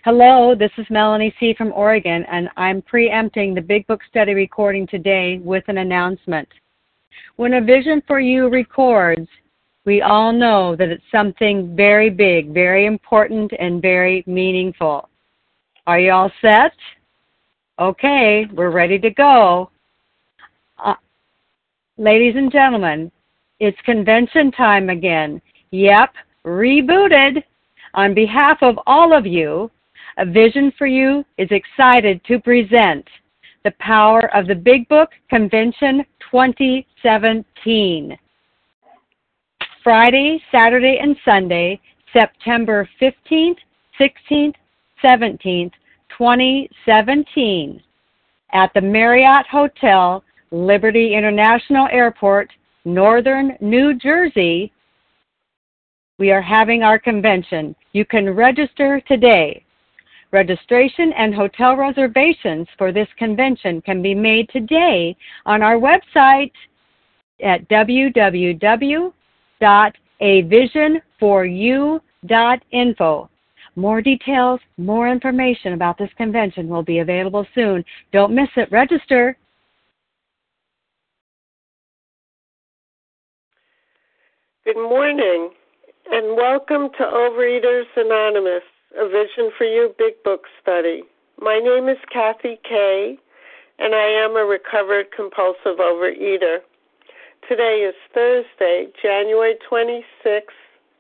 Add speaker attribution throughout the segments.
Speaker 1: Hello, this is Melanie C. from Oregon, and I'm preempting the Big Book Study recording today with an announcement. When a Vision for You records, we all know that it's something very big, very important, and very meaningful. Are you all set? Okay, we're ready to go. Ladies and gentlemen, it's convention time again. Yep, rebooted. On behalf of all of you, A Vision for You is excited to present the Power of the Big Book Convention 2017. Friday, Saturday, and Sunday, September 15th, 16th, 17th, 2017, at the Marriott Hotel, Liberty International Airport, Northern New Jersey. We are having our convention. You can register today. Registration and hotel reservations for this convention can be made today on our website at www.avisionforyou.info. More details, more information about this convention will be available soon. Don't miss it. Register.
Speaker 2: Good morning, and welcome to Overeaters Anonymous, A Vision for You Big Book Study. My name is Kathy Kay, and I am a recovered compulsive overeater. Today is Thursday, January 26,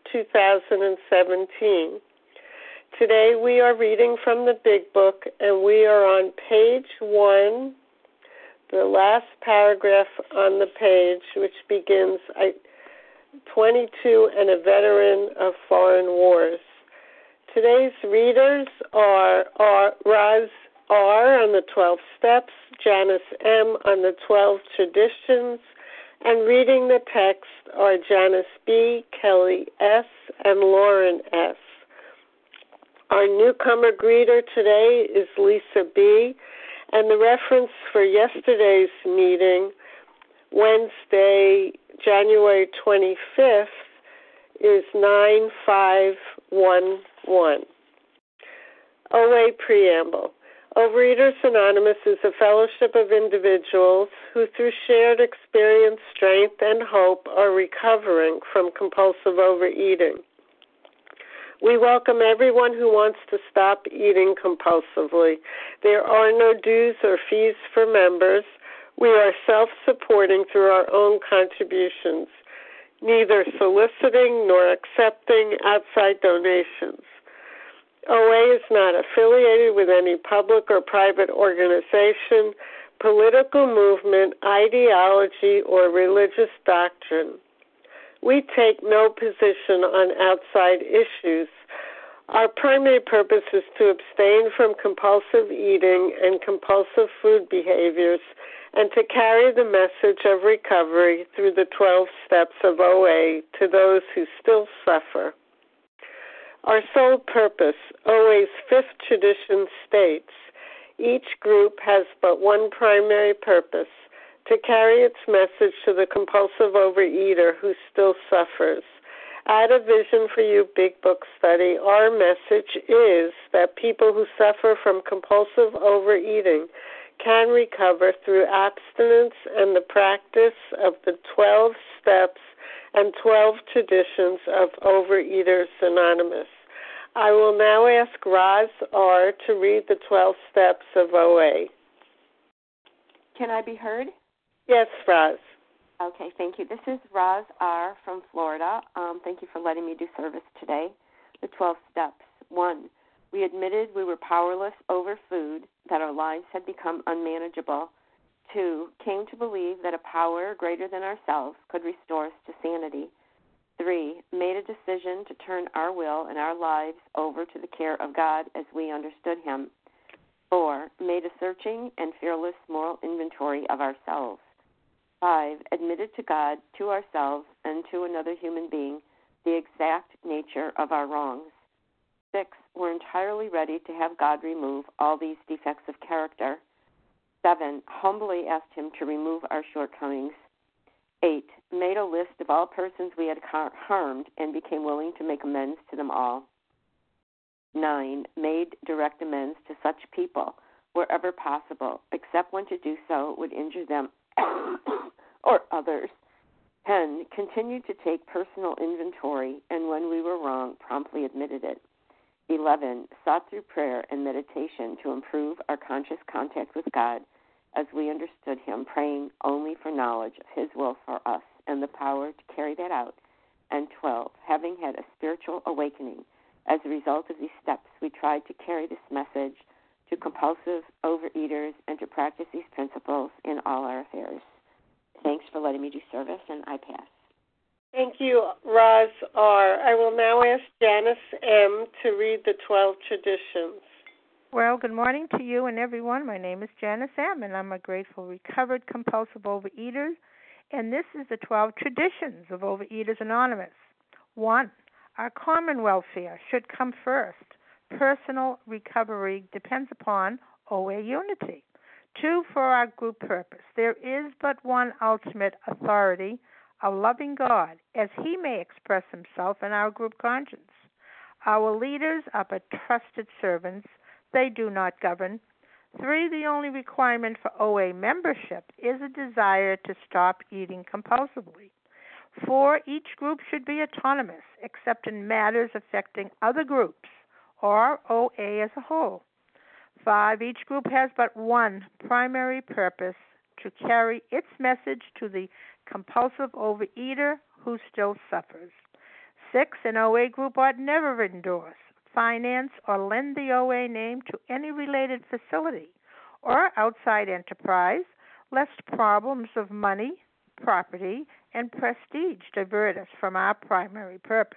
Speaker 2: 2017. Today we are reading from the Big Book, and we are on page 1, the last paragraph on the page, which begins, 22 and a veteran of foreign wars. Today's readers are Roz R. on the 12 Steps, Janice M. on the 12 Traditions, and reading the text are Janice B., Kelly S., and Lauren S. Our newcomer greeter today is Lisa B., and the reference for yesterday's meeting, Wednesday, January 25th, is 9511. OA Preamble. Overeaters Anonymous is a fellowship of individuals who, through shared experience, strength, and hope, are recovering from compulsive overeating. We welcome everyone who wants to stop eating compulsively. There are no dues or fees for members. We are self-supporting through our own contributions, neither soliciting nor accepting outside donations. OA is not affiliated with any public or private organization, political movement, ideology, or religious doctrine. We take no position on outside issues. Our primary purpose is to abstain from compulsive eating and compulsive food behaviors and to carry the message of recovery through the 12 steps of OA to those who still suffer. Our sole purpose, OA's fifth tradition states, each group has but one primary purpose, to carry its message to the compulsive overeater who still suffers. At A Vision for You Big Book Study, our message is that people who suffer from compulsive overeating can recover through abstinence and the practice of the 12 steps and 12 traditions of Overeaters Anonymous. I will now ask Roz R. to read the 12 steps of OA.
Speaker 3: Can I be heard?
Speaker 2: Yes, Roz.
Speaker 3: Okay, thank you. This is Roz R. from Florida. Thank you for letting me do service today. The 12 steps. 1. We admitted we were powerless over food, that our lives had become unmanageable. 2. Came to believe that a power greater than ourselves could restore us to sanity. 3. Made a decision to turn our will and our lives over to the care of God as we understood Him. 4. Made a searching and fearless moral inventory of ourselves. 5. Admitted to God, to ourselves, and to another human being the exact nature of our wrongs. 6. We're entirely ready to have God remove all these defects of character. 7. Humbly asked Him to remove our shortcomings. 8. Made a list of all persons we had harmed and became willing to make amends to them all. 9. 9, made direct amends to such people wherever possible, except when to do so would injure them or others. 10, continued to take personal inventory, and when we were wrong, promptly admitted it. 11, sought through prayer and meditation to improve our conscious contact with God as we understood Him, praying only for knowledge of His will for us and the power to carry that out. And 12, having had a spiritual awakening as a result of these steps, we tried to carry this message to compulsive overeaters and to practice these principles in all our affairs. Thanks for letting me do service, and I pass.
Speaker 2: Thank you, Roz R. I will now ask Janice M. to read the 12 traditions.
Speaker 4: Well, good morning to you and everyone. My name is Janice M., and I'm a grateful, recovered, compulsive overeater, and this is the 12 traditions of Overeaters Anonymous. 1, our common welfare should come first. Personal recovery depends upon OA unity. 2, for our group purpose. There is but one ultimate authority, a loving God, as He may express Himself in our group conscience. Our leaders are but trusted servants. They do not govern. 3, the only requirement for OA membership is a desire to stop eating compulsively. 4, each group should be autonomous, except in matters affecting other groups, or OA as a whole. 5, each group has but one primary purpose, to carry its message to the compulsive overeater who still suffers. 6, an OA group ought never endorse, finance, or lend the OA name to any related facility or outside enterprise, lest problems of money, property, and prestige divert us from our primary purpose.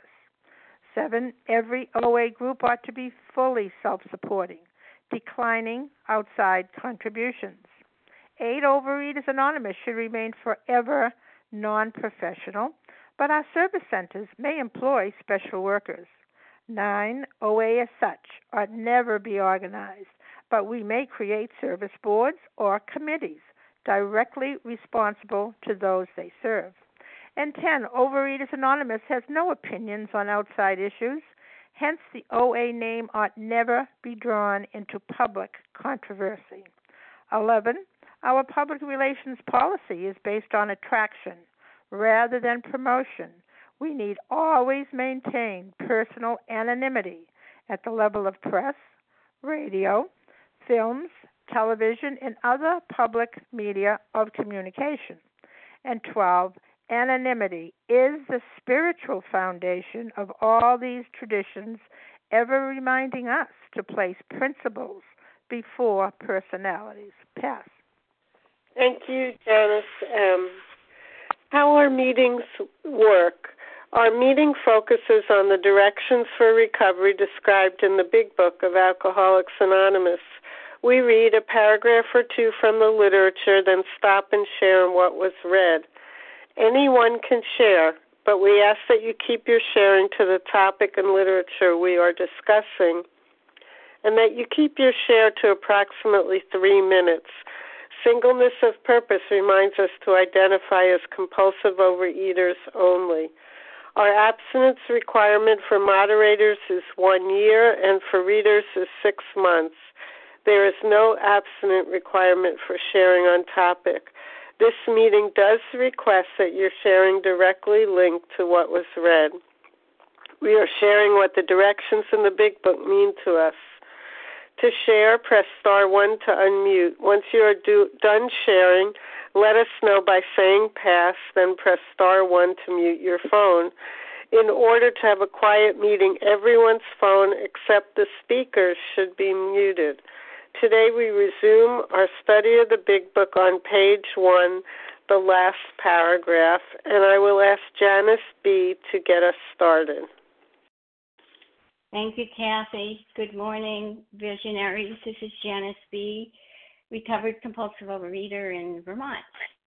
Speaker 4: 7, every OA group ought to be fully self-supporting, declining outside contributions. 8, Overeaters Anonymous should remain forever non-professional, but our service centers may employ special workers. 9, OA as such ought never be organized, but we may create service boards or committees directly responsible to those they serve. And 10, Overeaters Anonymous has no opinions on outside issues. Hence, the OA name ought never be drawn into public controversy. 11, our public relations policy is based on attraction rather than promotion. We need always maintain personal anonymity at the level of press, radio, films, television, and other public media of communication. And 12, anonymity is the spiritual foundation of all these traditions, ever reminding us to place principles before personalities. Pass.
Speaker 2: Thank you, Janice M. How our meetings work. Our meeting focuses on the directions for recovery described in the Big Book of Alcoholics Anonymous. We read a paragraph or two from the literature, then stop and share what was read. Anyone can share, but we ask that you keep your sharing to the topic and literature we are discussing, and that you keep your share to approximately 3 minutes. Singleness of purpose reminds us to identify as compulsive overeaters only. Our abstinence requirement for moderators is 1 year, and for readers is 6 months. There is no abstinent requirement for sharing on topic. This meeting does request that your sharing directly linked to what was read. We are sharing what the directions in the Big Book mean to us. To share, press star 1 to unmute. Once you are done sharing, let us know by saying pass, then press star 1 to mute your phone. In order to have a quiet meeting, everyone's phone except the speaker's should be muted. Today we resume our study of the Big Book on page 1, the last paragraph, and I will ask Janice B. to get us started.
Speaker 5: Thank you, Kathy. Good morning, visionaries. This is Janice B., recovered compulsive overeater in Vermont.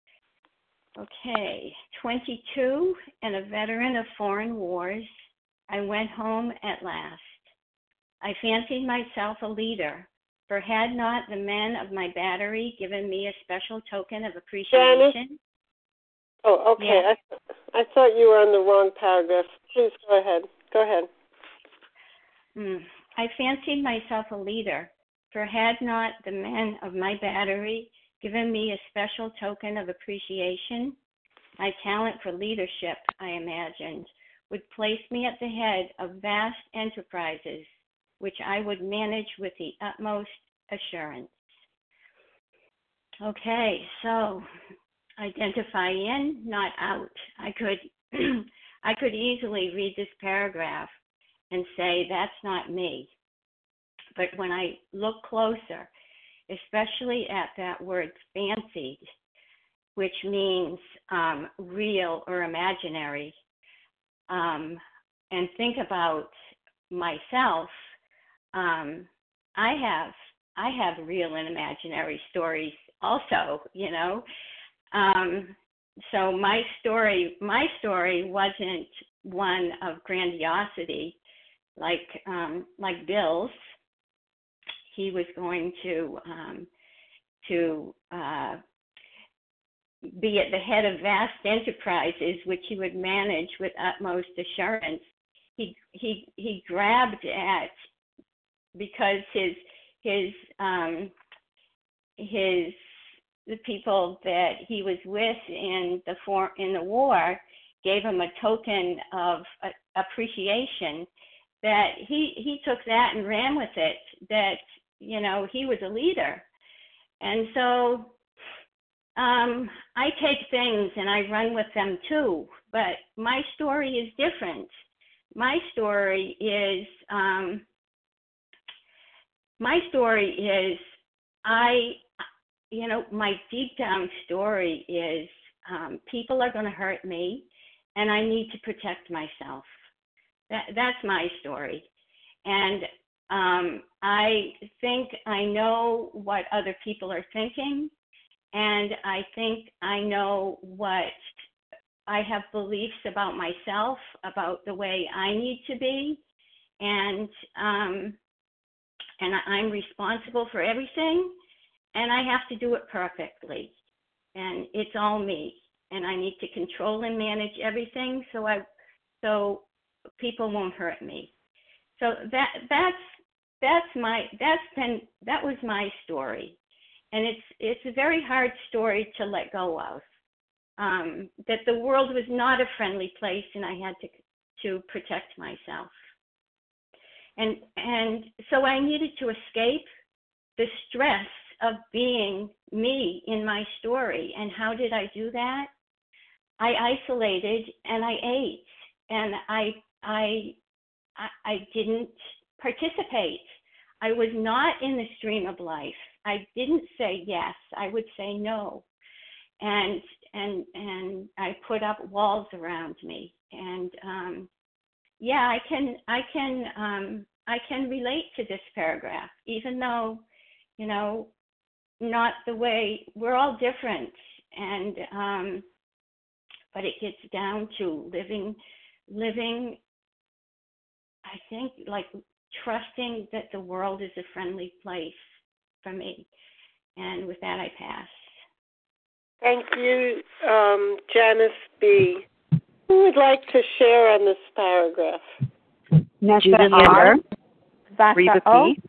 Speaker 5: Okay, 22 and a veteran of foreign wars. I went home at last. I fancied myself a leader, for had not the men of my battery given me a special token of appreciation?
Speaker 2: Janice? Oh, okay. Yes. I thought you were on the wrong paragraph. Please go ahead. Go ahead.
Speaker 5: I fancied myself a leader, for had not the men of my battery given me a special token of appreciation, my talent for leadership, I imagined, would place me at the head of vast enterprises, which I would manage with the utmost assurance. Okay, so identify in, not out. I could easily read this paragraph and say that's not me. But when I look closer, especially at that word fancied, which means real or imaginary, and think about myself, I have real and imaginary stories also, you know. So my story wasn't one of grandiosity like Bill's. He was going to be at the head of vast enterprises, which he would manage with utmost assurance. He grabbed at, because the people that he was with in the war gave him a token of appreciation, that he took that and ran with it, that, you know, he was a leader. And so I take things and I run with them too, but my story is different. My story is my deep down story is people are going to hurt me and I need to protect myself. That's my story. And I think I know what other people are thinking, and I think I know what I have beliefs about myself, about the way I need to be, and I'm responsible for everything, and I have to do it perfectly, and it's all me, and I need to control and manage everything so people won't hurt me. So that was my story, and it's a very hard story to let go of. That the world was not a friendly place, and I had to protect myself. And so I needed to escape the stress of being me in my story. And how did I do that? I isolated and I ate, and I didn't participate. I was not in the stream of life. I didn't say yes. I would say no. And I put up walls around me. And I can relate to this paragraph, even though, you know, not the way, we're all different. And but it gets down to living, I think, like trusting that the world is a friendly place for me. And with that, I pass.
Speaker 2: Thank you, Janice B. Who would like to share on this paragraph?
Speaker 6: Nessa R. Reva P.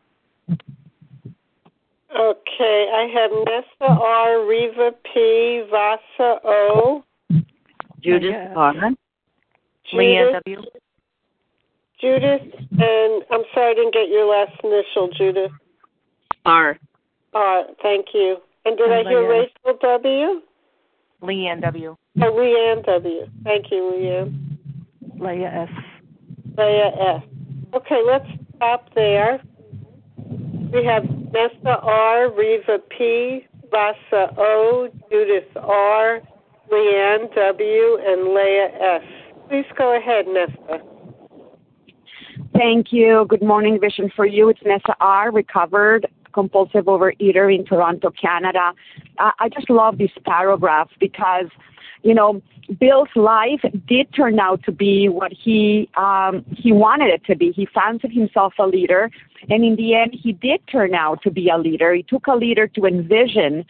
Speaker 2: Okay, I have Nessa R, Reva P, Vasa O.
Speaker 6: Judith R. Leanne W.
Speaker 2: Judith, and I'm sorry I didn't get your last initial, Judith.
Speaker 6: R.
Speaker 2: R, thank you. And did I hear Rachel W?
Speaker 6: Leanne W.
Speaker 2: Oh, Leanne W. Thank you, Leanne.
Speaker 6: Leah S.
Speaker 2: Leah S. Okay, let's stop there. We have Nessa R, Reva P, Vasa O, Judith R, Leanne W, and Leah S. Please go ahead, Nessa.
Speaker 7: Thank you. Good morning, Vision for You. It's Nessa R, recovered compulsive overeater in Toronto, Canada. I just love this paragraph because, you know, Bill's life did turn out to be what he wanted it to be. He fancied himself a leader, and in the end, he did turn out to be a leader. He took a leader to envision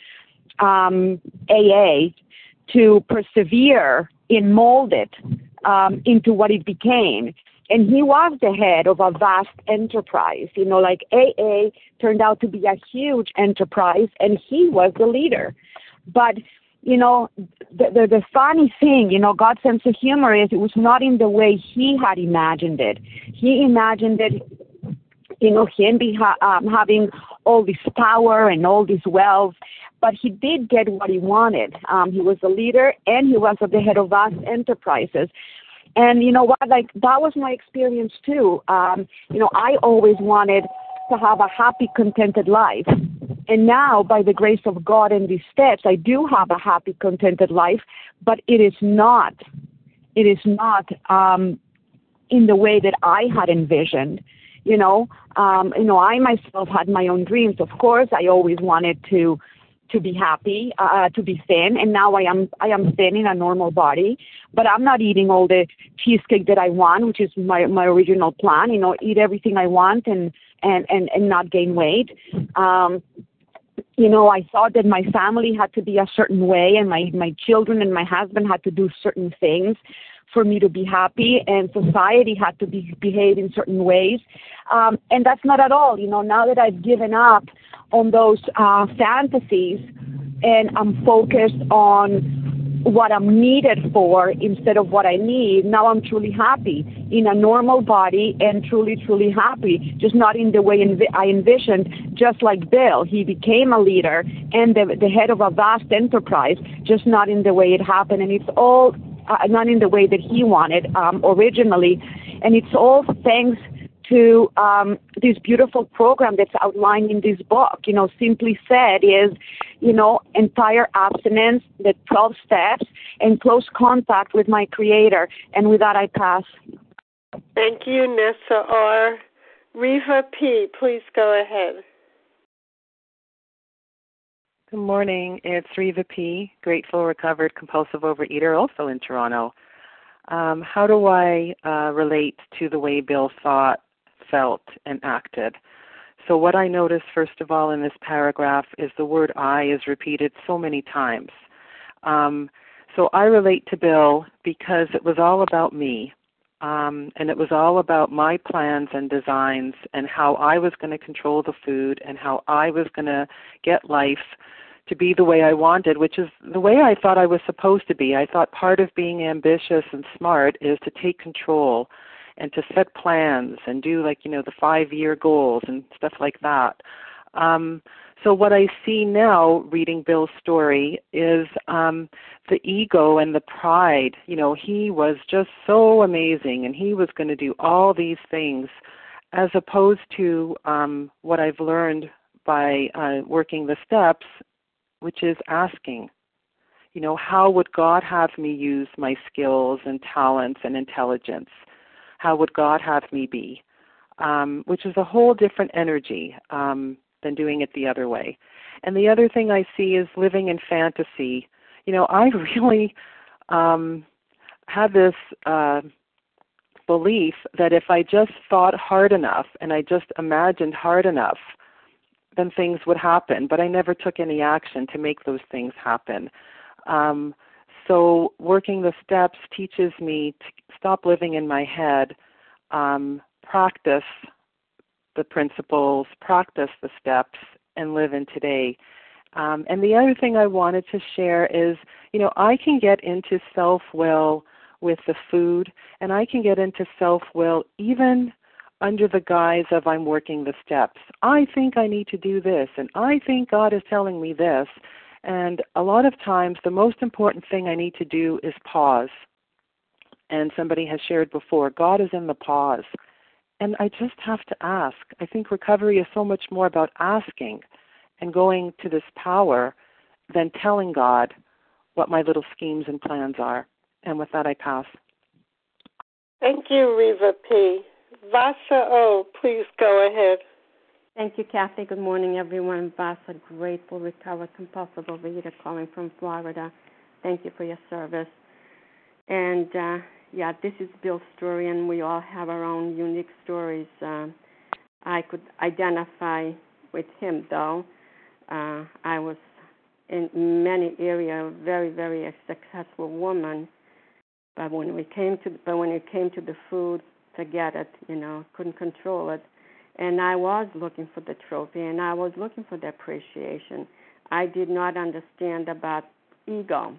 Speaker 7: AA, to persevere and mold it into what it became. And he was the head of a vast enterprise. Like AA turned out to be a huge enterprise, and he was the leader. But, the funny thing, God's sense of humor is it was not in the way he had imagined it. He imagined it, him having all this power and all this wealth, but he did get what he wanted. He was a leader, and he was at the head of vast enterprises. And you know what, like, that was my experience too. I always wanted to have a happy, contented life. And now, by the grace of God and these steps, I do have a happy, contented life, but it is not in the way that I had envisioned. I myself had my own dreams. Of course, I always wanted to be happy, to be thin, and now I am thin in a normal body, but I'm not eating all the cheesecake that I want, which is my original plan. Eat everything I want and not gain weight. I thought that my family had to be a certain way, and my children and my husband had to do certain things for me to be happy, and society had to behave in certain ways. And that's not at all. Now that I've given up on those fantasies and I'm focused on what I'm needed for instead of what I need, now I'm truly happy in a normal body and truly, truly happy, just not in the way I envisioned, just like Bill. He became a leader and the head of a vast enterprise, just not in the way it happened. And it's all not in the way that he wanted originally. And it's all thanks to this beautiful program that's outlined in this book. Simply said is, entire abstinence, the 12 steps, and close contact with my Creator. And with that, I pass.
Speaker 2: Thank you, Nessa R. Reva P., please go ahead.
Speaker 6: Good morning. It's Reva P., grateful, recovered, compulsive overeater, also in Toronto. How do I relate to the way Bill thought, felt, and acted? So what I noticed, first of all, in this paragraph is the word I is repeated so many times. So I relate to Bill because it was all about me, and it was all about my plans and designs and how I was going to control the food and how I was going to get life to be the way I wanted, which is the way I thought I was supposed to be. I thought part of being ambitious and smart is to take control and to set plans and do the 5-year goals and stuff like that. So what I see now reading Bill's story is the ego and the pride. He was just so amazing and he was going to do all these things, as opposed to what I've learned by working the steps, which is asking, how would God have me use my skills and talents and intelligence? How would God have me be? Which is a whole different energy than doing it the other way. And the other thing I see is living in fantasy. I really had this belief that if I just thought hard enough and I just imagined hard enough, then things would happen. But I never took any action to make those things happen. So working the steps teaches me to stop living in my head, practice the principles, practice the steps, and live in today. And the other thing I wanted to share is, I can get into self-will with the food, and I can get into self-will even under the guise of I'm working the steps. I think I need to do this, and I think God is telling me this. And a lot of times the most important thing I need to do is pause. And somebody has shared before, God is in the pause. And I just have to ask. I think recovery is so much more about asking and going to this power than telling God what my little schemes and plans are. And with that, I pass.
Speaker 2: Thank you, Reva P. Vasa O., please go ahead.
Speaker 3: Thank you, Kathy. Good morning, everyone. Vasa, grateful, recovered, compulsive overeater calling from Florida. Thank you for your service. And, this is Bill's story, and we all have our own unique stories. I could identify with him, though. I was, in many areas, a very, very successful woman. But when it came to the food,
Speaker 8: get it, couldn't control it. And I was looking for the trophy, and I was looking for the appreciation. I did not understand about ego.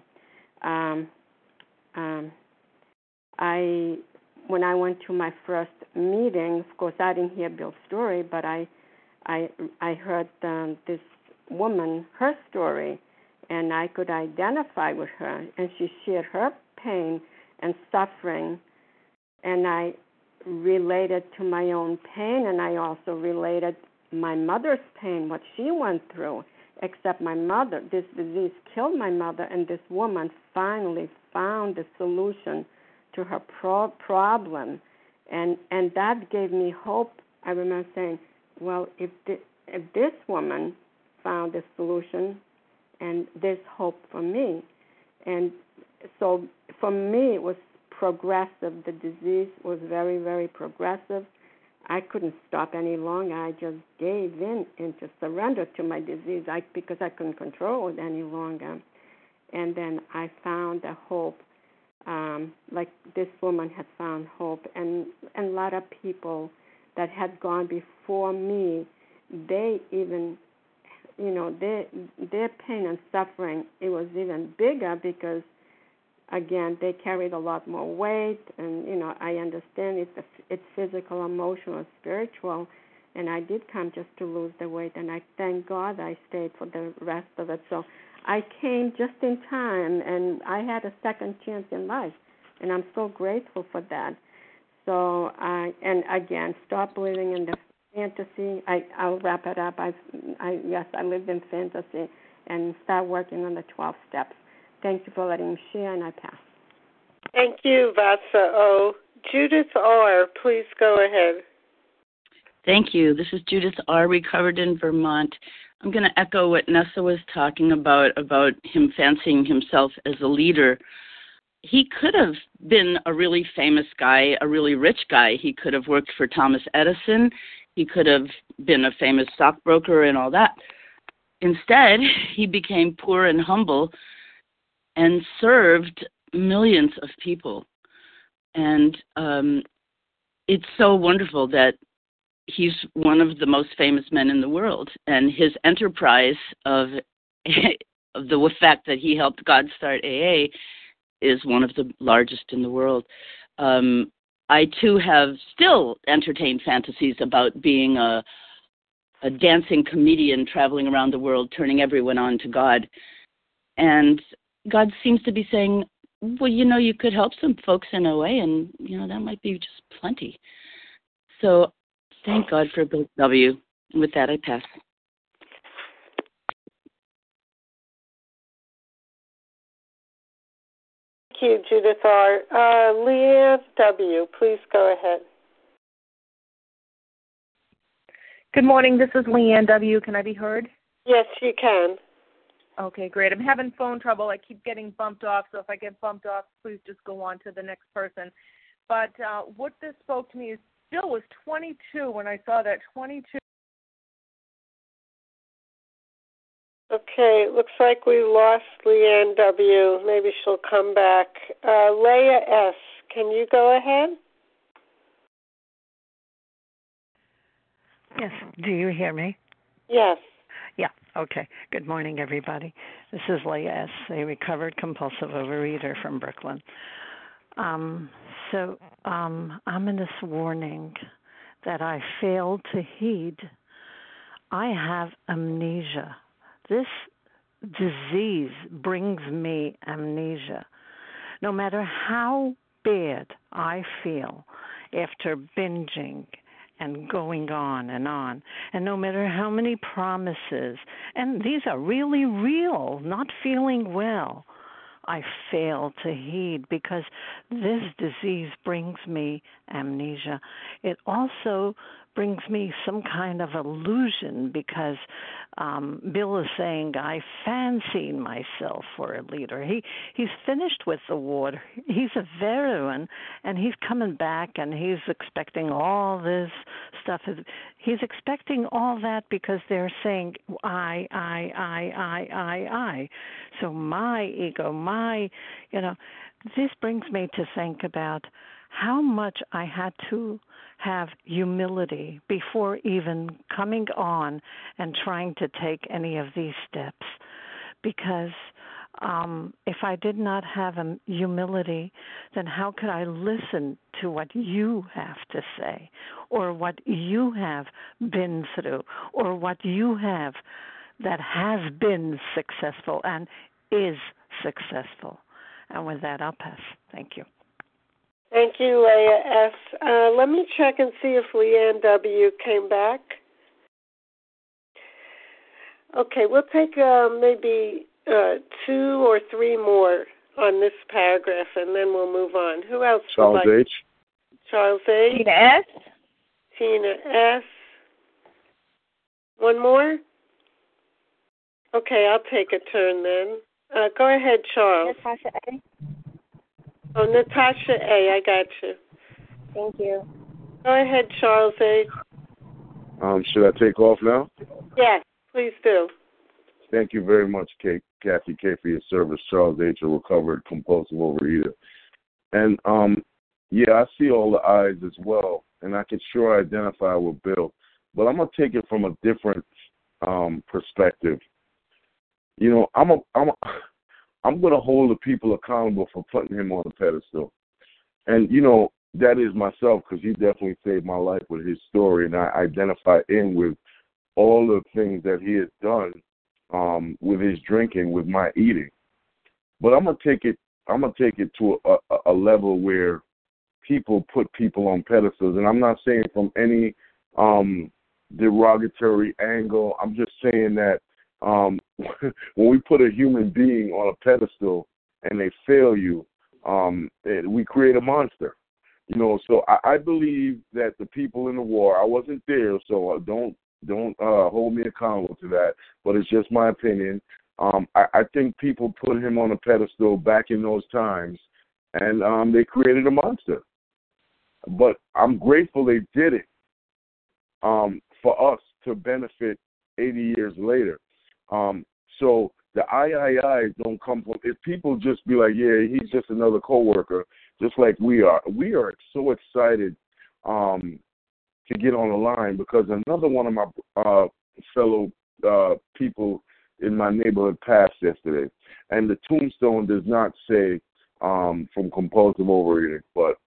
Speaker 8: When I went to my first meeting, of course, I didn't hear Bill's story, but I heard this woman, her story, and I could identify with her, and she shared her pain and suffering, and I related to my own pain, and I also related my mother's pain, what she went through, except my mother. This disease killed my mother, and this woman finally found the solution to her problem, and that gave me hope. I remember saying, well, if this woman found the solution, and there's hope for me. And so for me, it was progressive. The disease was very, very progressive. I couldn't stop any longer. I just gave in and just surrendered to my disease because I couldn't control it any longer. And then I found a hope, like this woman had found hope, and a lot of people that had gone before me, they even, their pain and suffering, it was even bigger because, again, they carried a lot more weight, and, I understand it's physical, emotional, spiritual, and I did come just to lose the weight, and I thank God I stayed for the rest of it. So I came just in time, and I had a second chance in life, and I'm so grateful for that. So, and again, stop living in the fantasy. I'll wrap it up. I lived in fantasy, and start working on the 12 steps. Thank you for letting me share, and I pass.
Speaker 2: Thank you, Vasa O. Judith R., please go ahead.
Speaker 9: Thank you. This is Judith R., recovered in Vermont. I'm going to echo what Nessa was talking about him fancying himself as a leader. He could have been a really famous guy, a really rich guy. He could have worked for Thomas Edison. He could have been a famous stockbroker and all that. Instead, he became poor and humble and served millions of people. And it's so wonderful that he's one of the most famous men in the world. And his enterprise of the fact that he helped God start AA is one of the largest in the world. I, too, have still entertained fantasies about being a dancing comedian traveling around the world, turning everyone on to God. And God seems to be saying, well, you could help some folks in OA, and, that might be just plenty. So thank God for Bill W. And with that, I pass.
Speaker 2: Thank you, Judith R. Leanne W., please go ahead.
Speaker 10: Good morning. This is Leanne W. Can I be heard?
Speaker 2: Yes, you can.
Speaker 10: Okay, great. I'm having phone trouble. I keep getting bumped off, so if I get bumped off, please just go on to the next person. But what this spoke to me is Bill was 22 when I saw that, 22.
Speaker 2: Okay, looks like we lost Leanne W. Maybe she'll come back. Leah S., can you go ahead?
Speaker 11: Yes. Do you hear me?
Speaker 2: Yes.
Speaker 11: Yeah. Okay. Good morning, everybody. This is Leah S., a recovered compulsive overeater from Brooklyn. I'm in this warning that I failed to heed. I have amnesia. This disease brings me amnesia. No matter how bad I feel after binging and going on, and no matter how many promises, and these are really real, not feeling well, I fail to heed because this disease brings me amnesia. It also brings me some kind of illusion because Bill is saying I fancy myself for a leader. He's finished with the war. He's a veteran, and he's coming back, and he's expecting all this stuff. He's expecting all that because they're saying I. So my ego, this brings me to think about how much I had to have humility before even coming on and trying to take any of these steps. Because if I did not have humility, then how could I listen to what you have to say, or what you have been through, or what you have that has been successful and is successful? And with that, I'll pass. Thank you.
Speaker 2: Thank you, Leah S. Let me check and see if Leanne W. came back. Okay, we'll take maybe 2 or 3 more on this paragraph, and then we'll move on. Who else?
Speaker 12: Charles H.
Speaker 2: Charles H.
Speaker 10: Tina S.
Speaker 2: Tina S. One more? Okay, I'll take a turn then. Go ahead, Charles.
Speaker 13: Natasha A.
Speaker 2: Oh, Natasha A. I got you.
Speaker 13: Thank you.
Speaker 2: Go ahead, Charles A.
Speaker 12: Should I take off now?
Speaker 2: Yes, please do.
Speaker 12: Thank you very much, Kathy K, for your service. Charles H., a recovered compulsive overeater. And, yeah, I see all the eyes as well, and I can sure identify with Bill. But I'm going to take it from a different perspective. You know, I'm going to hold the people accountable for putting him on a pedestal. And, you know, that is myself, because he definitely saved my life with his story, and I identify in with all the things that he has done with his drinking, with my eating. But I'm gonna take it to a level where people put people on pedestals, and I'm not saying from any derogatory angle. I'm just saying that when we put a human being on a pedestal and they fail you, we create a monster. You know, so I believe that the people in the war, I wasn't there, so don't hold me accountable to that, but it's just my opinion. I think people put him on a pedestal back in those times, and they created a monster. But I'm grateful they did it for us to benefit 80 years later. So the I don't come from, if people just be like, yeah, he's just another coworker, just like we are. We are so excited to get on the line, because another one of my fellow people in my neighborhood passed yesterday, and the tombstone does not say from compulsive overeating,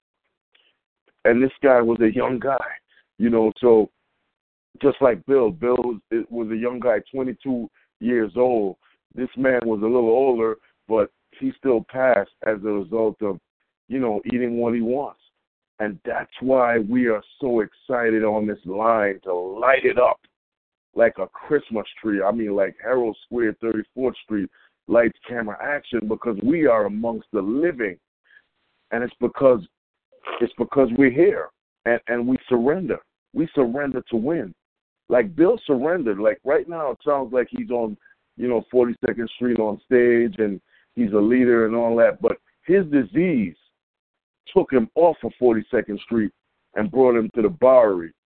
Speaker 12: and this guy was a young guy, you know, so just like Bill was a young guy, 22 years old. This man was a little older, but he still passed as a result of, you know, eating what he wants. And that's why we are so excited on this line to light it up like a Christmas tree. I mean, like Herald Square, 34th Street, lights, camera, action, because we are amongst the living. And it's because we're here, and we surrender. We surrender to win. Like Bill surrendered. Like right now it sounds like he's on, you know, 42nd Street on stage, and he's a leader and all that. But his disease took him off of 42nd Street and brought him to the Bowery,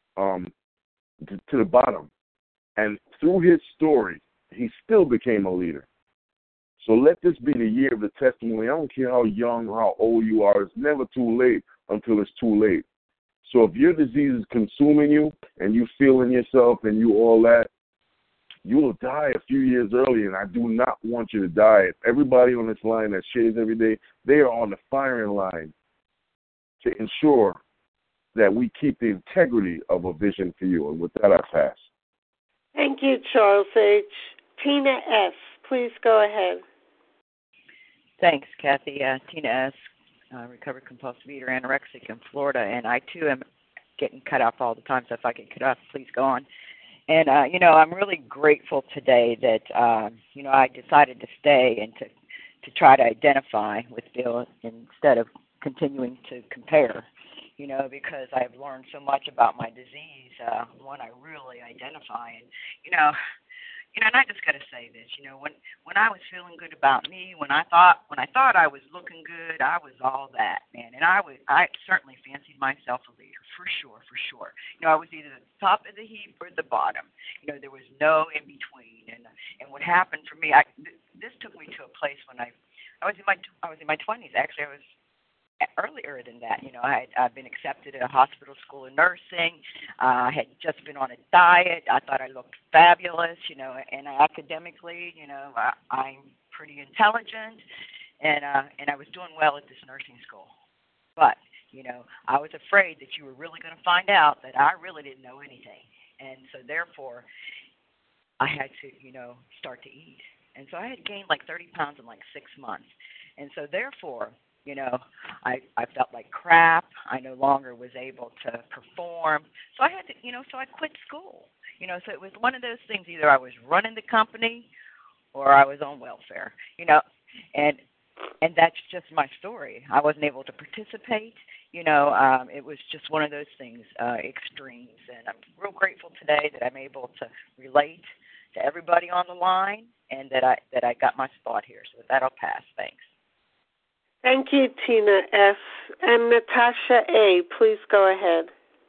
Speaker 12: to the bottom. And through his story, he still became a leader. So let this be the year of the testimony. I don't care how young or how old you are. It's never too late until it's too late. So if your disease is consuming you and you feeling yourself and you all that, you will die a few years early, and I do not want you to die. Everybody on this line that shaves every day, they are on the firing line to ensure that we keep the integrity of a vision for you. And with that, I pass.
Speaker 2: Thank you, Charles H. Tina S., please go ahead.
Speaker 14: Thanks, Kathy. Tina S., recovered compulsive eater, anorexic in Florida, and I, too, am getting cut off all the time, so if I get cut off, please go on. And, you know, I'm really grateful today that, you know, I decided to stay and to try to identify with Bill instead of continuing to compare, you know, because I've learned so much about my disease when I really identify. And, you know, and I just got to say this, you know, when I was feeling good about me, when I thought I was looking good, I was all that, man. And I certainly fancied myself a leader, for sure. You know, I was either the top of the heap or the bottom. You know, there was no in between. And what happened for me, this took me to a place when I was in my 20s. Actually, I was earlier than that. You know, I'd been accepted at a hospital school of nursing. I had just been on a diet. I thought I looked fabulous, you know, and academically, you know, I'm pretty intelligent, and I was doing well at this nursing school. But, you know, I was afraid that you were really going to find out that I really didn't know anything. And so therefore, I had to, you know, start to eat. And so I had gained like 30 pounds in like 6 months. And so therefore, you know, I felt like crap. I no longer was able to perform. So I had to, you know, so I quit school. You know, so it was one of those things. Either I was running the company or I was on welfare, you know, and that's just my story. I wasn't able to participate. You know, it was just one of those things, extremes. And I'm real grateful today that I'm able to relate to everybody on the line, and that I got my spot here. So with that, I'll pass. Thanks.
Speaker 2: Thank you, Tina S. And Natasha A., please go ahead.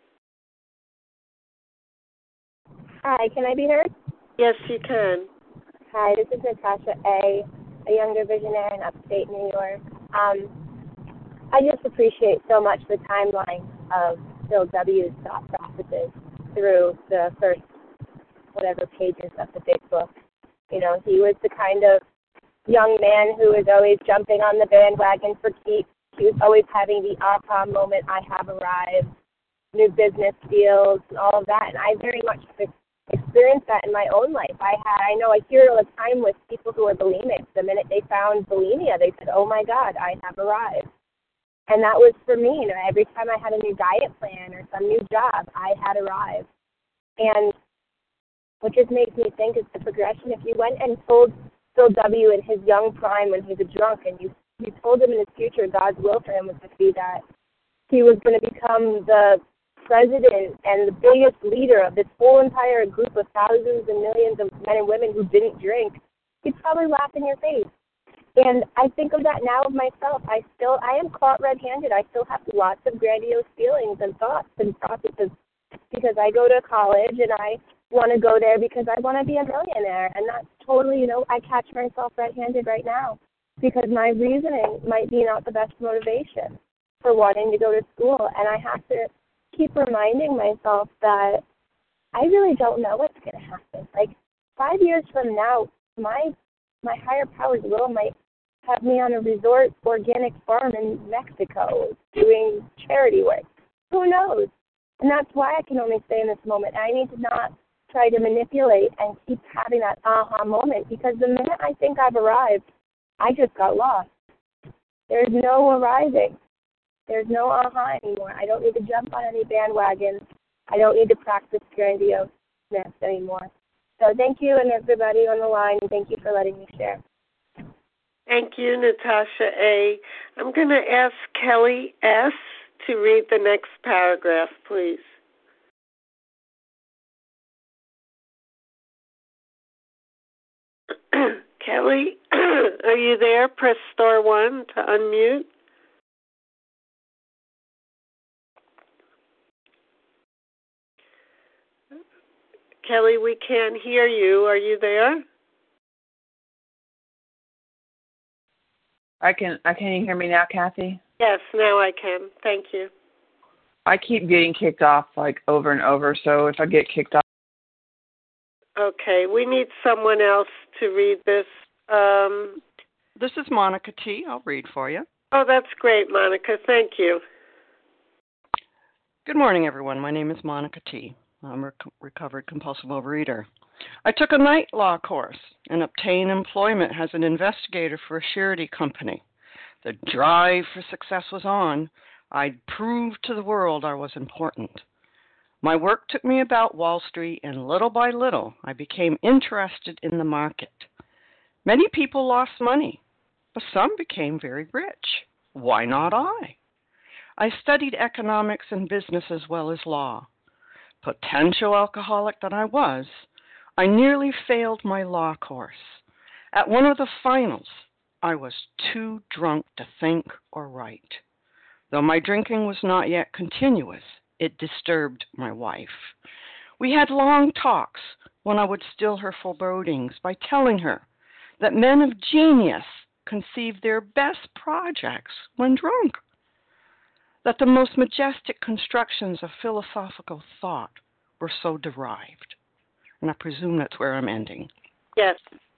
Speaker 13: Hi, can I be heard?
Speaker 2: Yes, you can.
Speaker 13: Hi, this is Natasha A., a younger visionary in upstate New York. I just appreciate so much the timeline of Bill W.'s thought processes through the first whatever pages of the big book. You know, he was the kind of young man who was always jumping on the bandwagon for keeps. He was always having the aha moment, I have arrived, new business deals, and all of that. And I very much experienced that in my own life. I know I hear it all the time with people who are bulimic. The minute they found bulimia, they said, oh my God, I have arrived. And that was for me. You know, every time I had a new diet plan or some new job, I had arrived. And what just makes me think is the progression. If you went and told Bill W. in his young prime when he was a drunk, and you told him in his future God's will for him was to be that he was going to become the president and the biggest leader of this whole entire group of thousands and millions of men and women who didn't drink, he'd probably laugh in your face. And I think of that now of myself. I am caught red-handed. I still have lots of grandiose feelings and thoughts and processes because I go to college and I want to go there because I want to be a millionaire. And that's totally, you know, I catch myself red-handed right now because my reasoning might be not the best motivation for wanting to go to school. And I have to keep reminding myself that I really don't know what's going to happen. Like 5 years from now, my higher powers might have me on a resort organic farm in Mexico doing charity work. Who knows? And that's why I can only stay in this moment. I need to not try to manipulate and keep having that aha moment, because the minute I think I've arrived, I just got lost. There's no arriving. There's no aha anymore. I don't need to jump on any bandwagons. I don't need to practice grandioseness anymore. So thank you and everybody on the line, and thank you for letting me share.
Speaker 2: Thank you, Natasha A. I'm going to ask Kelly S. to read the next paragraph, please. Kelly, are you there? Press star 1 to unmute. Kelly, we can't hear you. Are you there?
Speaker 15: Can you hear me now, Kathy?
Speaker 2: Yes, now I can. Thank you.
Speaker 15: I keep getting kicked off like over and over, so if I get kicked off.
Speaker 2: Okay, we need someone else to read this.
Speaker 16: This is Monica T. I'll read for you.
Speaker 2: Oh, that's great, Monica. Thank you.
Speaker 16: Good morning, everyone. My name is Monica T. I'm a recovered compulsive overeater. I took a night law course and obtained employment as an investigator for a surety company. The drive for success was on. I'd proved to the world I was important. My work took me about Wall Street, and little by little, I became interested in the market. Many people lost money, but some became very rich. Why not I? I studied economics and business as well as law. Potential alcoholic that I was, I nearly failed my law course. At one of the finals, I was too drunk to think or write. Though my drinking was not yet continuous, it disturbed my wife. We had long talks when I would still her forebodings by telling her that men of genius conceive their best projects when drunk. that the most majestic constructions of philosophical thought were so derived. And I presume that's where I'm ending.
Speaker 2: Yes.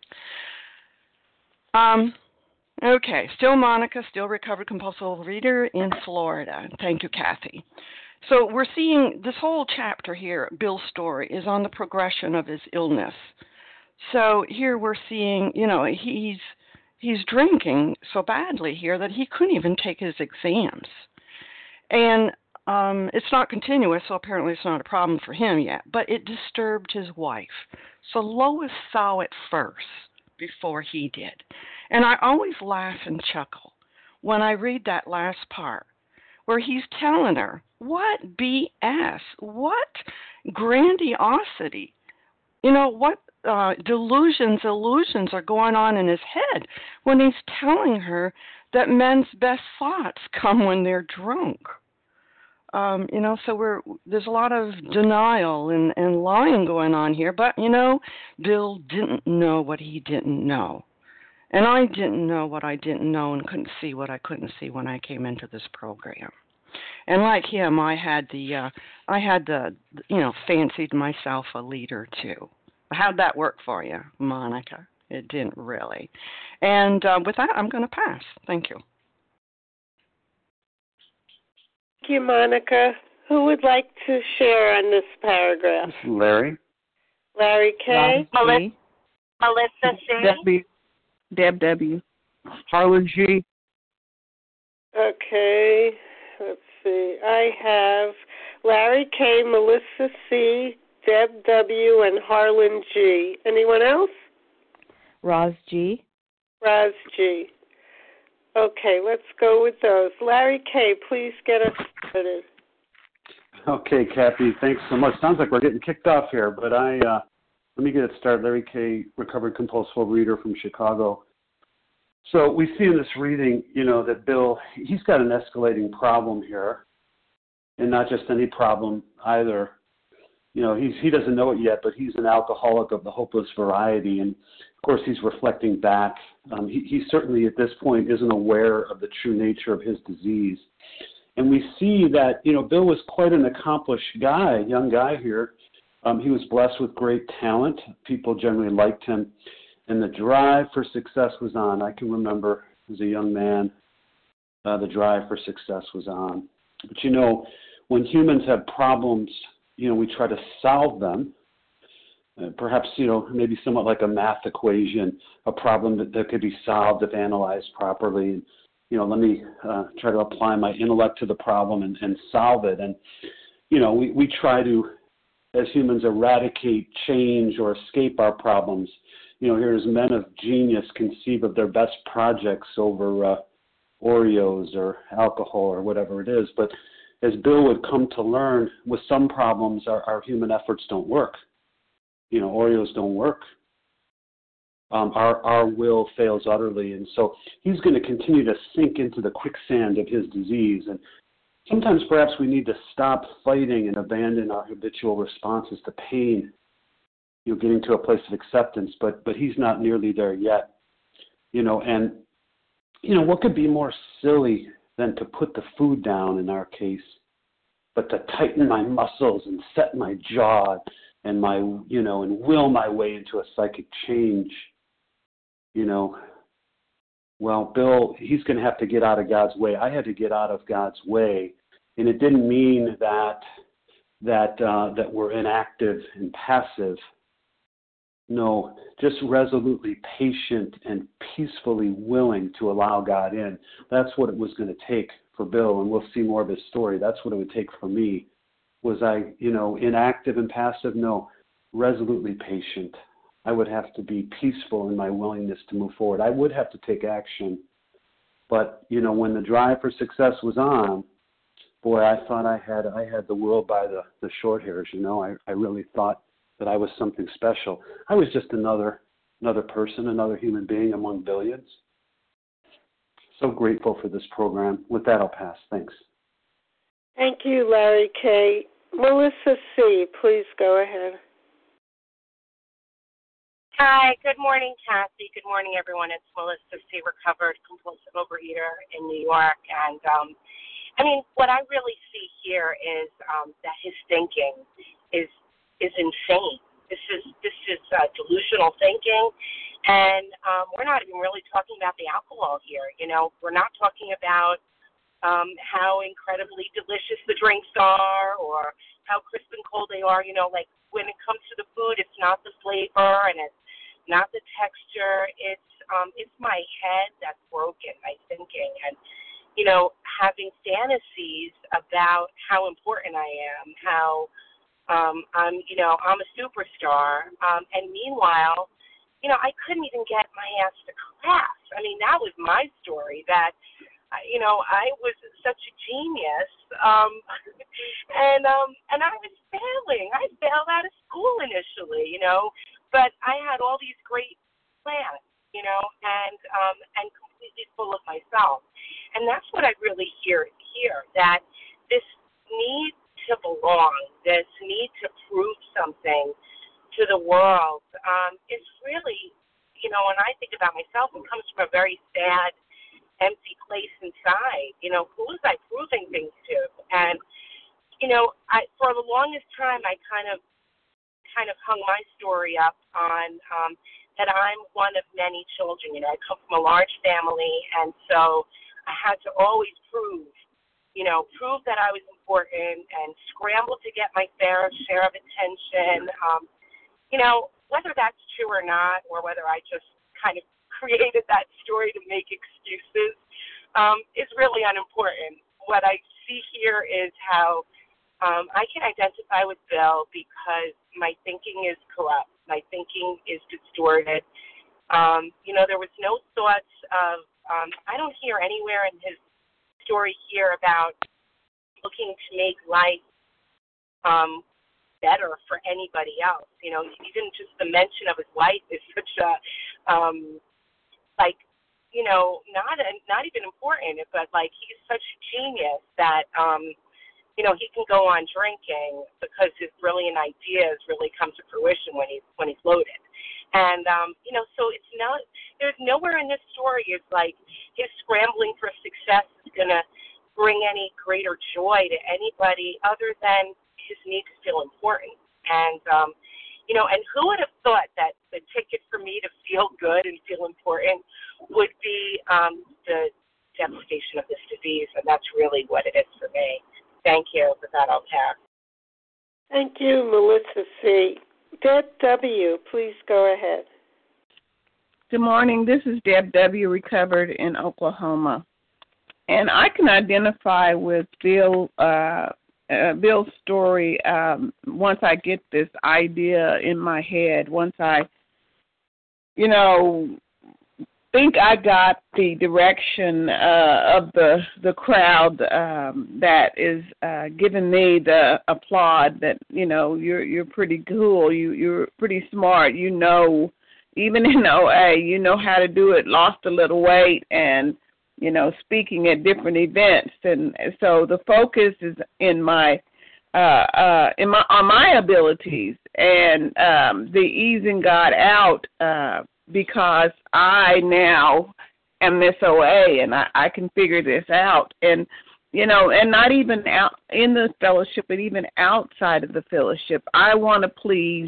Speaker 16: Okay, still Monica, still recovered compulsive overeater in Florida. Thank you, Kathy. So we're seeing this whole chapter here, Bill's story, is on the progression of his illness. So here we're seeing, he's drinking so badly here that he couldn't even take his exams. And it's not continuous, so apparently it's not a problem for him yet, but it disturbed his wife. So Lois saw it first before he did. And I always laugh and chuckle when I read that last part where he's telling her, what BS, what grandiosity, what illusions are going on in his head when he's telling her that men's best thoughts come when they're drunk. So there's a lot of denial and lying going on here, but, Bill didn't know what he didn't know. And I didn't know what I didn't know and couldn't see what I couldn't see when I came into this program. And like him, I had fancied myself a leader too. How'd that work for you, Monica? It didn't really. And with that, I'm going to pass. Thank you.
Speaker 2: Thank you, Monica. Who would like to share on this paragraph?
Speaker 17: Larry.
Speaker 2: Larry K.
Speaker 18: Melissa C.
Speaker 15: Deb W.
Speaker 17: Harlan G.
Speaker 2: Okay, let's see. I have Larry K., Melissa C., Deb W., and Harlan G. Anyone else?
Speaker 19: Roz G.
Speaker 2: Roz G. Okay, let's go with those. Larry K., please get us started.
Speaker 17: Okay, Kathy, thanks so much. Sounds like we're getting kicked off here, but let me get it started. Larry K., recovered compulsive overeater from Chicago. So we see in this reading, that Bill, he's got an escalating problem here, and not just any problem either. He doesn't know it yet, but he's an alcoholic of the hopeless variety, and of course he's reflecting back. He certainly at this point isn't aware of the true nature of his disease. And we see that, Bill was quite an accomplished guy, young guy here. He was blessed with great talent. People generally liked him. And the drive for success was on. I can remember as a young man, the drive for success was on. But, when humans have problems, we try to solve them. Perhaps, maybe somewhat like a math equation, a problem that could be solved if analyzed properly. Let me try to apply my intellect to the problem and solve it. And, we try to, as humans, eradicate, change, or escape our problems. Here's men of genius conceive of their best projects over Oreos or alcohol or whatever it is. But as Bill would come to learn, with some problems, our human efforts don't work. Oreos don't work. Our will fails utterly. And so he's going to continue to sink into the quicksand of his disease. And sometimes perhaps we need to stop fighting and abandon our habitual responses to pain, getting to a place of acceptance, but he's not nearly there yet. What could be more silly than to put the food down in our case, but to tighten my muscles and set my jaw and and will my way into a psychic change. Well, Bill, he's going to have to get out of God's way. I had to get out of God's way, and it didn't mean that we're inactive and passive. No, just resolutely patient and peacefully willing to allow God in. That's what it was going to take for Bill, and we'll see more of his story. That's what it would take for me. Was I, inactive and passive? No, resolutely patient. I would have to be peaceful in my willingness to move forward. I would have to take action. But, when the drive for success was on, boy, I thought I had the world by the short hairs. I really thought that I was something special. I was just another person, another human being among billions. So grateful for this program. With that, I'll pass. Thanks.
Speaker 2: Thank you, Larry K. Melissa C., please go ahead.
Speaker 18: Hi, good morning, Kathy. Good morning, everyone. It's Melissa C., recovered compulsive overeater in New York. And I mean, what I really see here is that his thinking is insane. This is delusional thinking, and we're not even really talking about the alcohol here. You know, we're not talking about how incredibly delicious the drinks are or how crisp and cold they are. You know, like when it comes to the food, it's not the flavor and it's not the texture. It's my head that's broken, my thinking, and you know, having fantasies about how important I am, how I'm a superstar, and meanwhile, you know, I couldn't even get my ass to class. I mean, that was my story. That you know, I was such a genius, and I was failing. I failed out of school initially, you know, but I had all these great plans, you know, and completely full of myself. And that's what I really hear here, that this need to belong, this need to prove something to the world is really, you know, when I think about myself, it comes from a very sad, empty place inside. You know, who was I proving things to? And, you know, for the longest time, I kind of hung my story up on that I'm one of many children. You know, I come from a large family, and so I had to always prove that I was important and scramble to get my fair share of attention. You know, whether that's true or not, or whether I just kind of created that story to make excuses, is really unimportant. What I see here is how I can identify with Bill because my thinking is corrupt. My thinking is distorted. You know, there was no thoughts of, I don't hear anywhere in his story here about looking to make life better for anybody else. You know, even just the mention of his wife is such a, like, you know, not even important, but like he's such a genius that, you know, he can go on drinking because his brilliant ideas really come to fruition when he's loaded. And, you know, so there's nowhere in this story is like his scrambling for success is going to bring any greater joy to anybody other than his need to feel important. And, you know, and who would have thought that the ticket for me to feel good and feel important would be the devastation of this disease, and that's really what it is for me. Thank you. With that, I'll pass.
Speaker 2: Thank you, Melissa C. Deb W., please go ahead.
Speaker 20: Good morning. This is Deb W., recovered in Oklahoma. And I can identify with Bill's story once I get this idea in my head, once I, you know, think I got the direction of the crowd that is giving me the applaud that, you know, you're pretty cool, you're pretty smart, you know, even in OA, you know how to do it, lost a little weight, and, you know, speaking at different events. And so the focus is on my abilities, and the easing God out because I now am Miss OA, and I can figure this out. And, you know, and not even out in the fellowship, but even outside of the fellowship, I want to please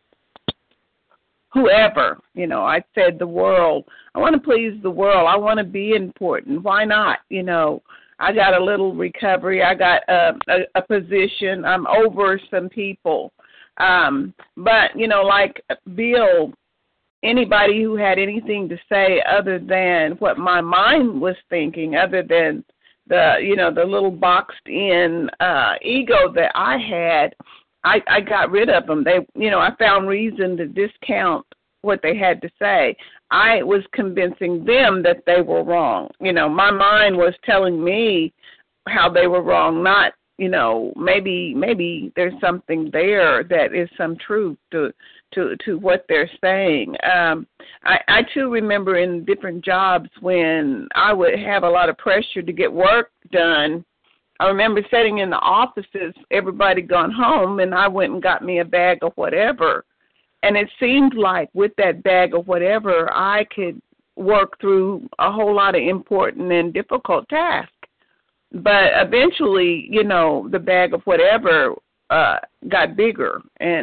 Speaker 20: whoever. You know, I said the world. I want to please the world. I want to be important. Why not? You know, I got a little recovery. I got a position. I'm over some people. But, you know, like Bill, anybody who had anything to say other than what my mind was thinking, other than the, you know, the little boxed in ego that I had, I got rid of them. They, you know, I found reason to discount what they had to say. I was convincing them that they were wrong. You know, my mind was telling me how they were wrong, not, you know, maybe there's something there that is some truth to what they're saying. I too remember in different jobs when I would have a lot of pressure to get work done. I remember sitting in the offices, everybody gone home, and I went and got me a bag of whatever. And it seemed like with that bag of whatever, I could work through a whole lot of important and difficult tasks. But eventually, the bag of whatever got bigger,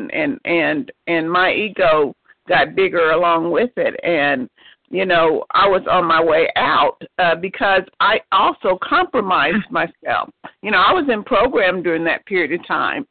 Speaker 20: and my ego got bigger along with it, and I was on my way out because I also compromised myself. I was in program during that period of time,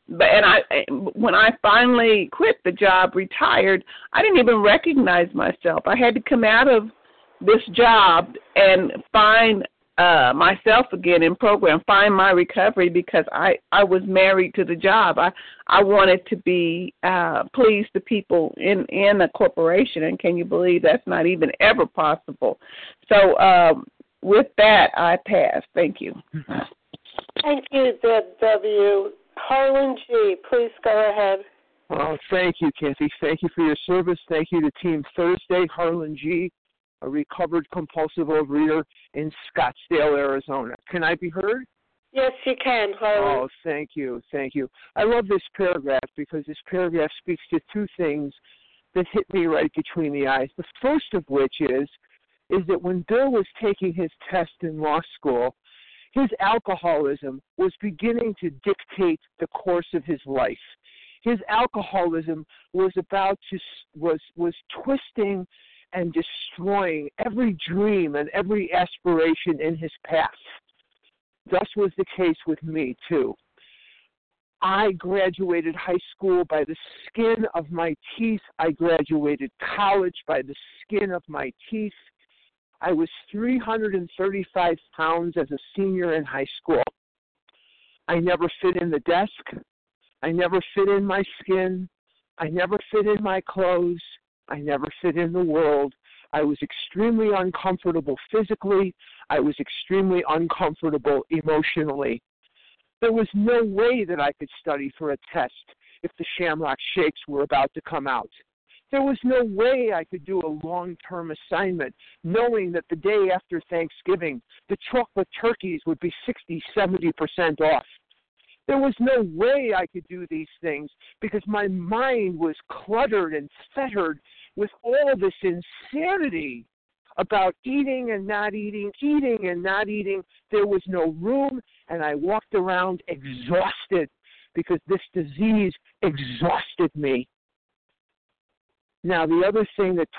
Speaker 20: when I finally quit the job, retired, I didn't even recognize myself. I had to come out of this job and find myself again in program, find my recovery, because I was married to the job. I wanted to be please the people in a corporation, and can you believe that's not even ever possible? So with that, I pass. Thank you.
Speaker 2: Thank you, Deb W. Harlan G., please go ahead.
Speaker 21: Oh, thank you, Kathy. Thank you for your service. Thank you to Team Thursday. Harlan G., a recovered compulsive overeater in Scottsdale, Arizona. Can I be heard?
Speaker 2: Yes, you can, Harlan.
Speaker 21: Oh, thank you. Thank you. I love this paragraph because this paragraph speaks to two things that hit me right between the eyes. The first of which is that when Bill was taking his test in law school, his alcoholism was beginning to dictate the course of his life. His alcoholism was was twisting and destroying every dream and every aspiration in his path. Thus was the case with me, too. I graduated high school by the skin of my teeth. I graduated college by the skin of my teeth. I was 335 pounds as a senior in high school. I never fit in the desk. I never fit in my skin. I never fit in my clothes. I never fit in the world. I was extremely uncomfortable physically. I was extremely uncomfortable emotionally. There was no way that I could study for a test if the Shamrock Shakes were about to come out. There was no way I could do a long-term assignment knowing that the day after Thanksgiving, the chocolate turkeys would be 60-70% off. There was no way I could do these things because my mind was cluttered and fettered with all this insanity about eating and not eating, eating and not eating. There was no room, and I walked around exhausted because this disease exhausted me. Now, the other thing that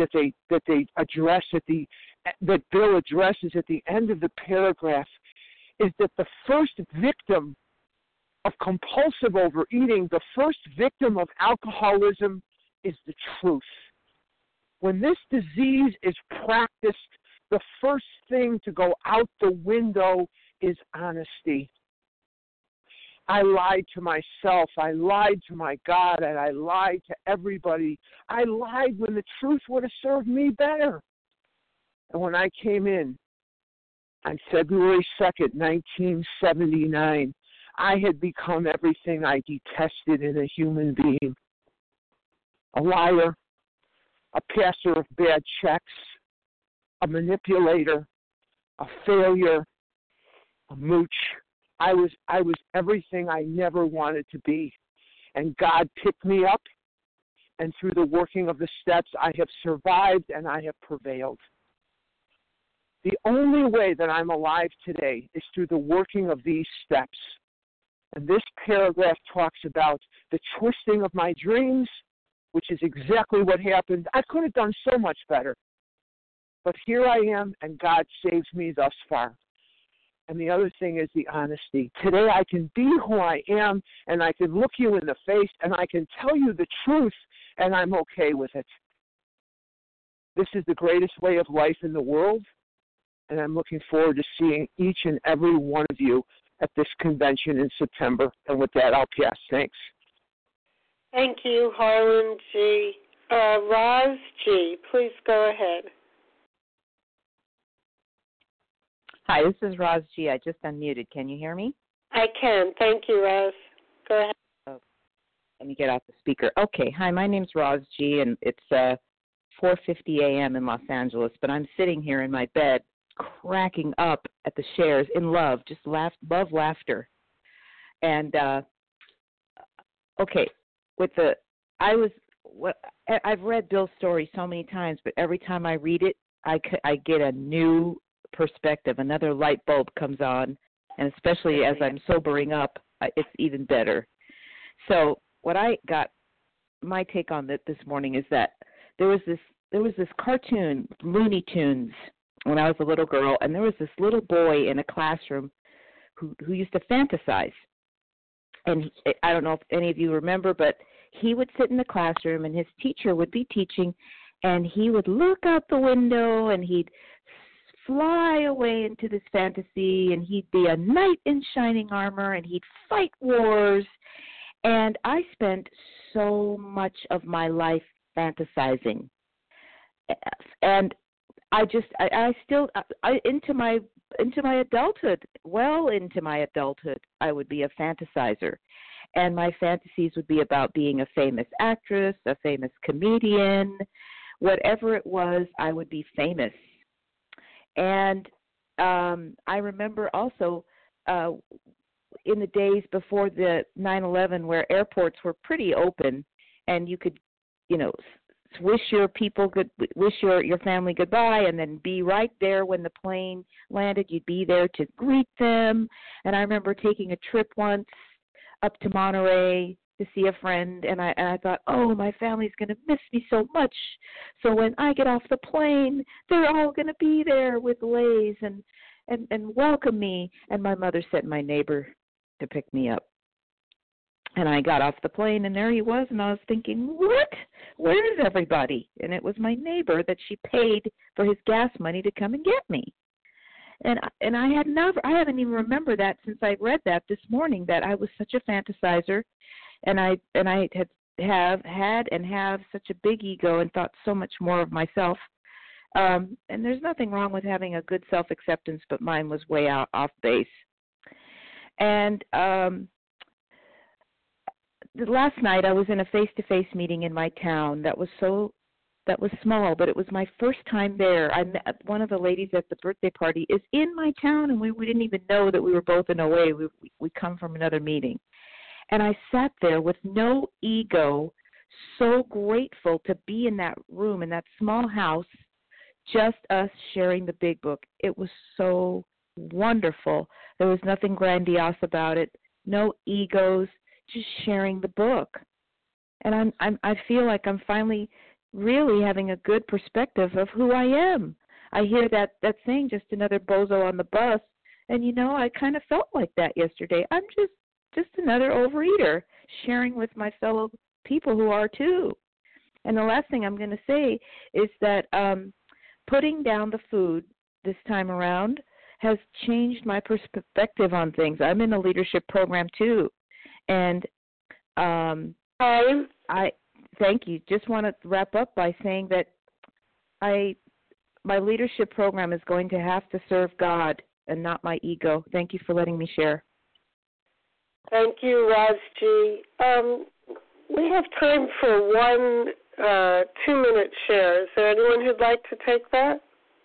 Speaker 21: Bill addresses at the end of the paragraph is that the first victim of compulsive overeating, the first victim of alcoholism, is the truth. When this disease is practiced, the first thing to go out the window is honesty. I lied to myself, I lied to my God, and I lied to everybody. I lied when the truth would have served me better. And when I came in on February 2nd, 1979, I had become everything I detested in a human being. A liar, a passer of bad checks, a manipulator, a failure, a mooch. I was everything I never wanted to be. And God picked me up, and through the working of the steps, I have survived and I have prevailed. The only way that I'm alive today is through the working of these steps. And this paragraph talks about the twisting of my dreams, which is exactly what happened. I could have done so much better. But here I am, and God saves me thus far. And the other thing is the honesty. Today I can be who I am, and I can look you in the face, and I can tell you the truth, and I'm okay with it. This is the greatest way of life in the world, and I'm looking forward to seeing each and every one of you at this convention in September. And with that, I'll pass. Thanks.
Speaker 2: Thank you, Harlan G. Roz G., please go ahead.
Speaker 19: Hi, this is Roz G. I just unmuted. Can you hear me?
Speaker 2: I can. Thank you, Roz. Go ahead.
Speaker 19: Oh, let me get off the speaker. Okay. Hi, my name's Roz G., and it's 4:50 a.m. in Los Angeles, but I'm sitting here in my bed cracking up at the shares in love, just love laughter. And, okay, I've read Bill's story so many times, but every time I read it, I get a new perspective. Another light bulb comes on, and especially as I'm sobering up, it's even better. So what I got, my take on this morning is that there was this cartoon, Looney Tunes, when I was a little girl, and there was this little boy in a classroom who used to fantasize. And I don't know if any of you remember, but he would sit in the classroom, and his teacher would be teaching, and he would look out the window, and he'd fly away into this fantasy, and he'd be a knight in shining armor, and he'd fight wars. And I spent so much of my life fantasizing. And into my adulthood, well into my adulthood, I would be a fantasizer. And my fantasies would be about being a famous actress, a famous comedian, whatever it was, I would be famous. And I remember also in the days before the 9/11 where airports were pretty open and you could, wish your family goodbye and then be right there when the plane landed. You'd be there to greet them. And I remember taking a trip once up to Monterey to see a friend, and I thought, oh, my family's going to miss me so much. So when I get off the plane, they're all going to be there with leis and welcome me. And my mother sent my neighbor to pick me up. And I got off the plane, and there he was, and I was thinking, what? Where is everybody? And it was my neighbor that she paid for his gas money to come and get me. And I haven't even remembered that since I read that this morning, that I was such a fantasizer, and I have such a big ego and thought so much more of myself. And there's nothing wrong with having a good self-acceptance, but mine was way off base. And last night I was in a face-to-face meeting in my town that was small, but it was my first time there. I met one of the ladies at the birthday party is in my town, and we didn't even know that we were both in OA. We come from another meeting. And I sat there with no ego, so grateful to be in that room, in that small house, just us sharing the big book. It was so wonderful. There was nothing grandiose about it, no egos, just sharing the book. And I feel like I'm finally really having a good perspective of who I am. I hear that saying, just another bozo on the bus, and I kind of felt like that yesterday. I'm just another overeater sharing with my fellow people who are too. And the last thing I'm going to say is that putting down the food this time around has changed my perspective on things. I'm in a leadership program too, and I thank you. Just want to wrap up by saying that my leadership program is going to have to serve God and not my ego. Thank you for letting me share.
Speaker 2: Thank you, Rajji. We have time for one 2-minute share. Is there anyone who'd like to take that?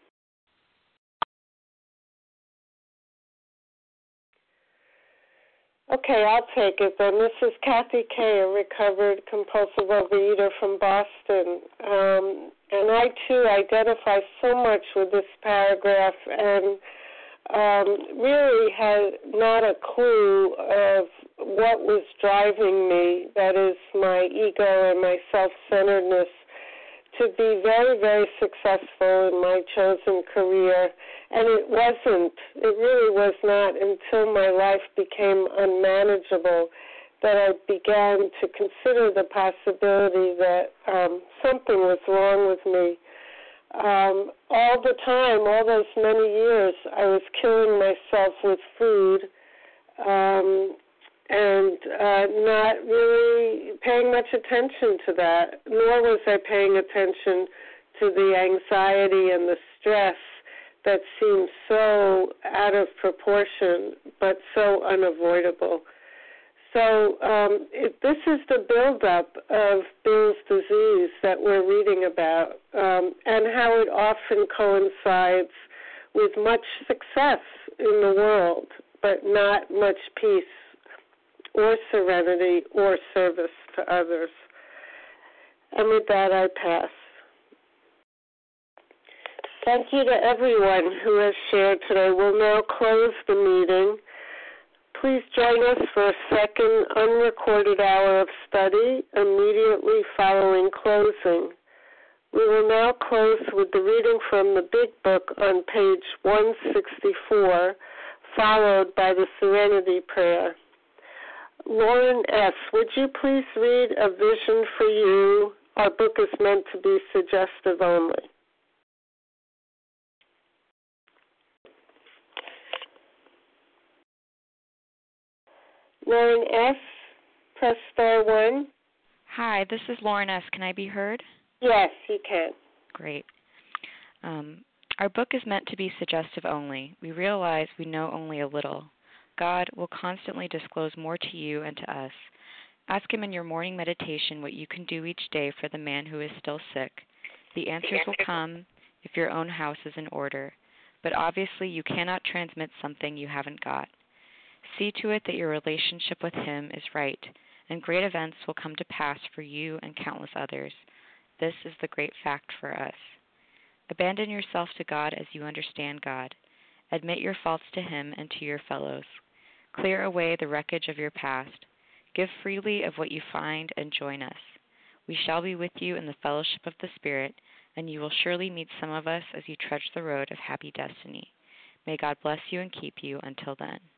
Speaker 2: Okay, I'll take it then. This is Kathy Kay, a recovered compulsive overeater from Boston. And I, too, identify so much with this paragraph and really had not a clue of what was driving me, that is my ego and my self-centeredness, to be very, very successful in my chosen career. And it really was not until my life became unmanageable that I began to consider the possibility that something was wrong with me. All the time, all those many years, I was killing myself with food and not really paying much attention to that, nor was I paying attention to the anxiety and the stress that seemed so out of proportion but so unavoidable. So this is the buildup of Bill's disease that we're reading about, and how it often coincides with much success in the world, but not much peace or serenity or service to others. And with that, I pass. Thank you to everyone who has shared today. We'll now close the meeting. Please join us for a second unrecorded hour of study immediately following closing. We will now close with the reading from the Big Book on page 164, followed by the Serenity Prayer. Lauren S., would you please read A Vision for You? Our book is meant to be suggestive only. Lauren S., press star 1.
Speaker 1: Hi, this is Lauren S. Can I be heard?
Speaker 2: Yes, you can.
Speaker 1: Great. Our book is meant to be suggestive only. We realize we know only a little. God will constantly disclose more to you and to us. Ask Him in your morning meditation what you can do each day for the man who is still sick. The answers will come if your own house is in order. But obviously you cannot transmit something you haven't got. See to it that your relationship with Him is right, and great events will come to pass for you and countless others. This is the great fact for us. Abandon yourself to God as you understand God. Admit your faults to Him and to your fellows. Clear away the wreckage of your past. Give freely of what you find and join us. We shall be with you in the fellowship of the Spirit, and you will surely meet some of us as you trudge the road of happy destiny. May God bless you and keep you until then.